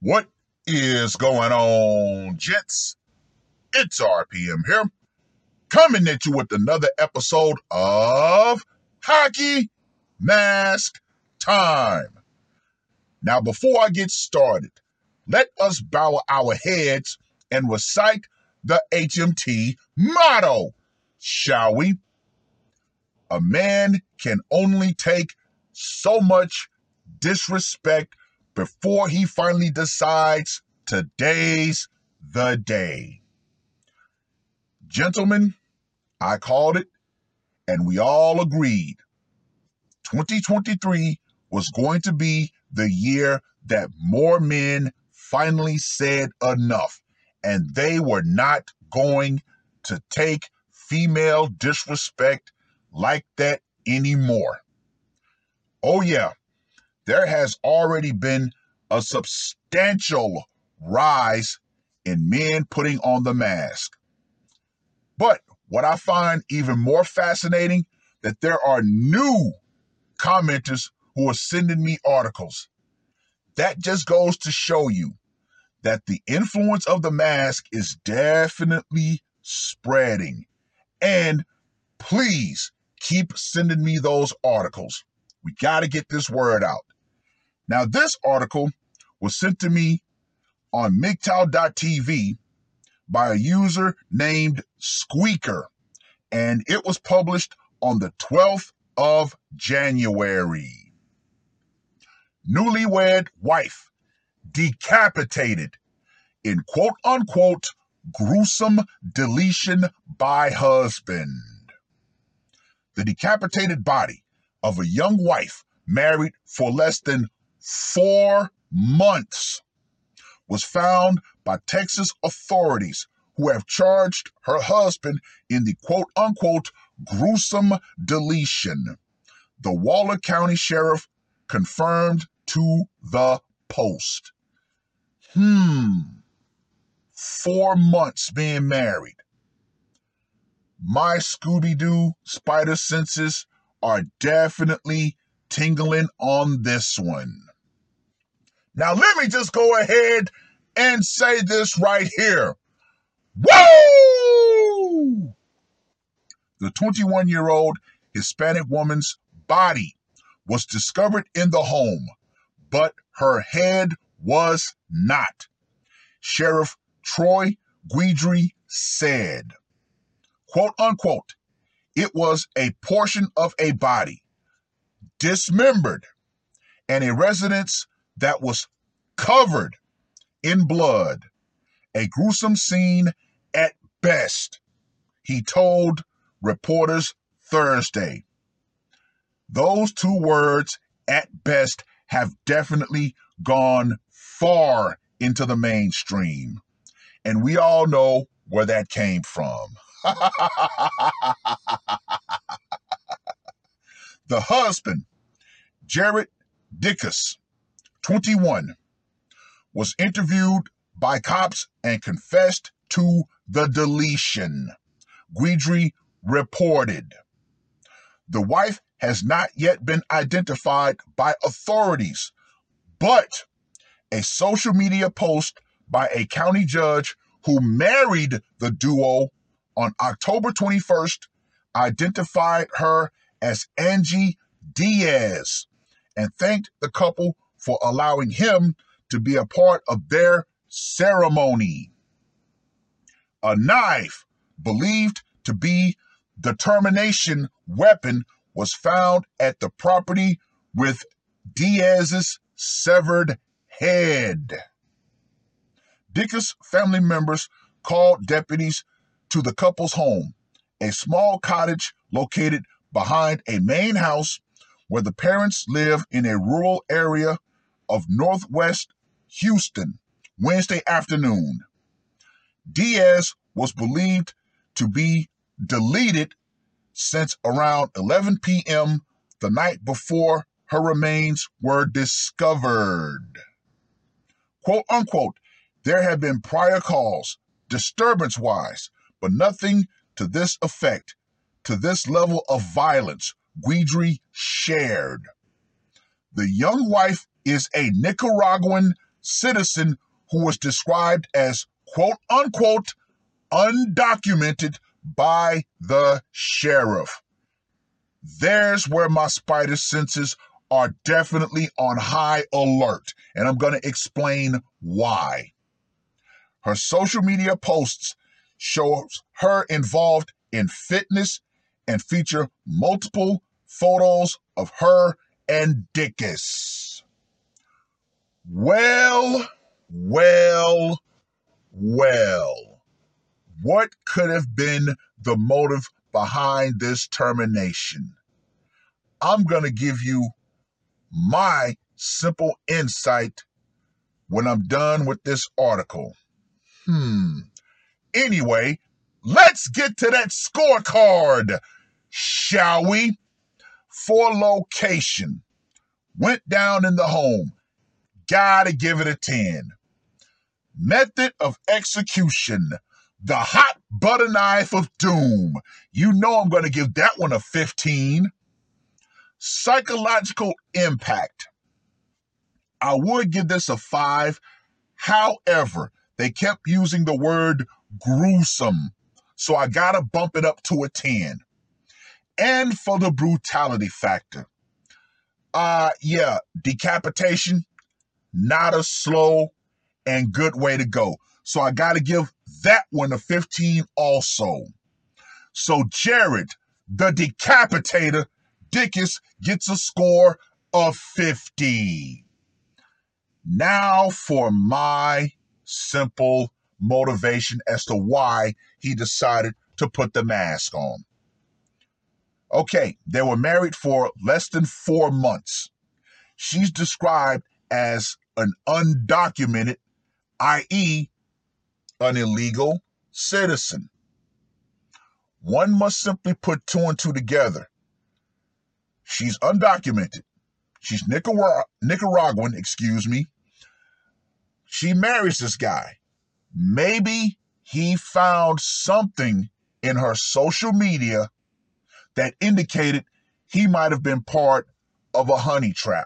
What is going on, gents? It's RPM here, coming at you with another episode of Hockey Mask Time. Now, before I get started, let us bow our heads and recite the HMT motto, shall we? A man can only take so much disrespect before he finally decides today's the day. Gentlemen, I called it, and we all agreed. 2023 was going to be the year that more men finally said enough, and they were not going to take female disrespect like that anymore. Oh yeah, there has already been a substantial rise in men putting on the mask. But what I find even more fascinating, that there are new commenters who are sending me articles. That just goes to show you that the influence of the mask is definitely spreading. And please keep sending me those articles. We got to get this word out. Now, this article was sent to me on MGTOW.tv by a user named Squeaker, and it was published on the 12th of January. Newlywed wife decapitated in quote-unquote gruesome deletion by husband. The decapitated body of a young wife married for less than 4 months was found by Texas authorities, who have charged her husband in the quote-unquote gruesome deletion. The Waller County Sheriff confirmed to the Post. 4 months being married. My Scooby-Doo spider senses are definitely tingling on this one. Now, let me just go ahead and say this right here. Woo! The 21-year-old Hispanic woman's body was discovered in the home, but her head was not. Sheriff Troy Guidry said, quote unquote, it was a portion of a body, dismembered, and a residence that was covered in blood. A gruesome scene at best, he told reporters Thursday. Those 2 words, at best, have definitely gone far into the mainstream. And we all know where that came from. The husband, Jared Dickus, 21, was interviewed by cops and confessed to the deletion, Guidry reported. The wife has not yet been identified by authorities, but a social media post by a county judge who married the duo on October 21st identified her as Angie Diaz and thanked the couple for allowing him to be a part of their ceremony. A knife believed to be the termination weapon was found at the property with Diaz's severed head. Dickus family members called deputies to the couple's home, a small cottage located behind a main house where the parents live in a rural area of northwest Houston, Wednesday afternoon. Diaz was believed to be deleted since around 11 p.m. the night before her remains were discovered. Quote unquote, there have been prior calls, disturbance-wise, but nothing to this effect, to this level of violence, Guidry shared. The young wife is a Nicaraguan citizen who was described as quote unquote undocumented by the sheriff. There's where my spider senses are definitely on high alert, and I'm going to explain why. Her social media posts show her involved in fitness and feature multiple photos of her and Dickus. Well, what could have been the motive behind this termination? I'm going to give you my simple insight when I'm done with this article. Anyway, let's get to that scorecard, shall we? For location, went down in the home. Gotta give it a 10. Method of execution, the hot butter knife of doom. You know I'm going to give that one a 15. Psychological impact, I would give this a 5. However, they kept using the word gruesome, so I gotta bump it up to a 10. And for the brutality factor, decapitation, not a slow and good way to go. So I gotta give that one a 15 also. So Jared, the decapitator, Dickus, gets a score of 50. Now for my simple motivation as to why he decided to put the mask on. Okay, they were married for less than 4 months. She's described as an undocumented, i.e., an illegal citizen. One must simply put 2 and 2 together. She's undocumented. She's Nicaraguan, She marries this guy. Maybe he found something in her social media that indicated he might have been part of a honey trap.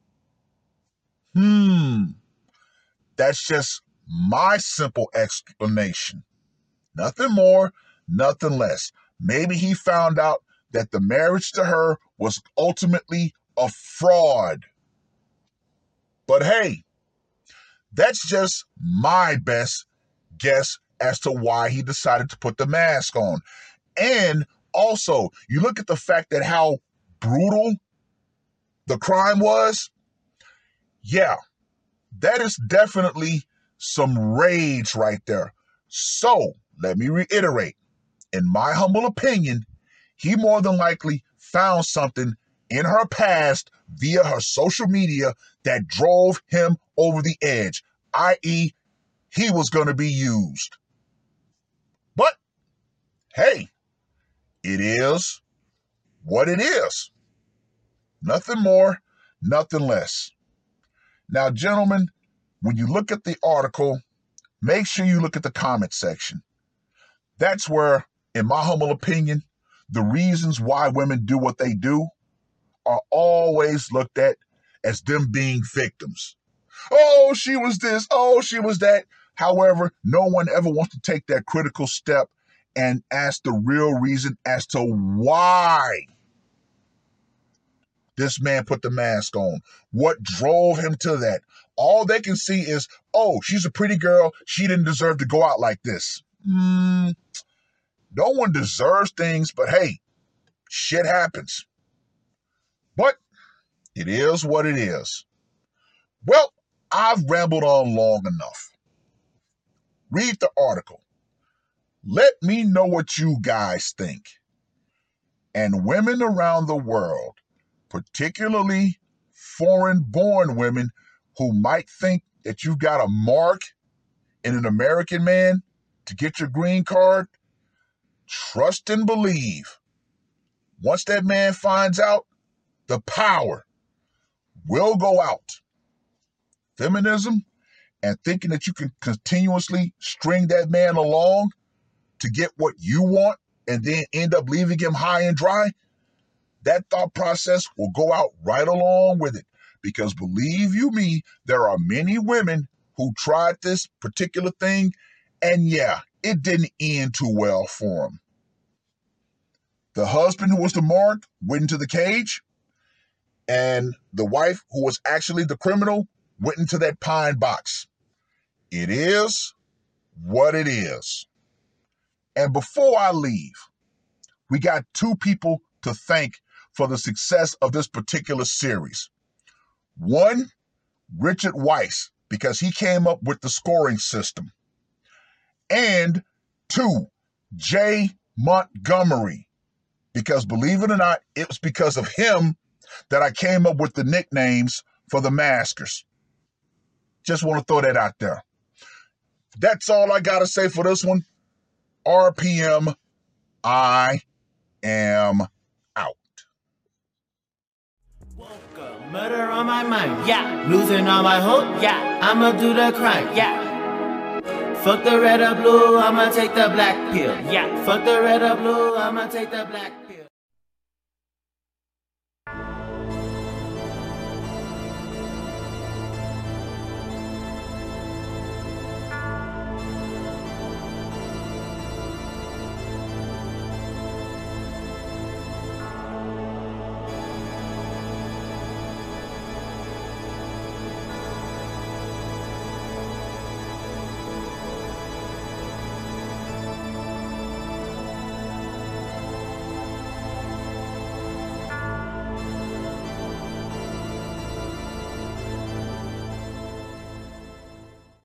That's just my simple explanation. Nothing more, nothing less. Maybe he found out that the marriage to her was ultimately a fraud. But hey, that's just my best guess as to why he decided to put the mask on. And also, you look at the fact that how brutal the crime was. Yeah, that is definitely some rage right there. So, let me reiterate. In my humble opinion, he more than likely found something in her past via her social media that drove him over the edge, i.e., he was going to be used. But, hey, it is what it is. Nothing more, nothing less. Now, gentlemen, when you look at the article, make sure you look at the comment section. That's where, in my humble opinion, the reasons why women do what they do are always looked at as them being victims. Oh, she was this. Oh, she was that. However, no one ever wants to take that critical step and ask the real reason as to why this man put the mask on. What drove him to that? All they can see is, oh, she's a pretty girl. She didn't deserve to go out like this. No one deserves things, but hey, shit happens. But it is what it is. Well, I've rambled on long enough. Read the article. Let me know what you guys think. And women around the world, particularly foreign-born women who might think that you've got a mark in an American man to get your green card, trust and believe. Once that man finds out, the power will go out. Feminism and thinking that you can continuously string that man along to get what you want and then end up leaving him high and dry, that thought process will go out right along with it. Because believe you me, there are many women who tried this particular thing, and yeah, it didn't end too well for him. The husband, who was the mark, went into the cage, and the wife, who was actually the criminal, went into that pine box. It is what it is. And before I leave, we got two people to thank for the success of this particular series. One, Richard Weiss, because he came up with the scoring system. And two, Jay Montgomery, because believe it or not, it was because of him that I came up with the nicknames for the maskers. Just want to throw that out there. That's all I got to say for this one. RPM, I am out. Murder on my mind, yeah. Losing all my hope, yeah. I'ma do the crime, yeah. Fuck the red or blue, I'ma take the black pill, yeah. Fuck the red or blue, I'ma take the black pill.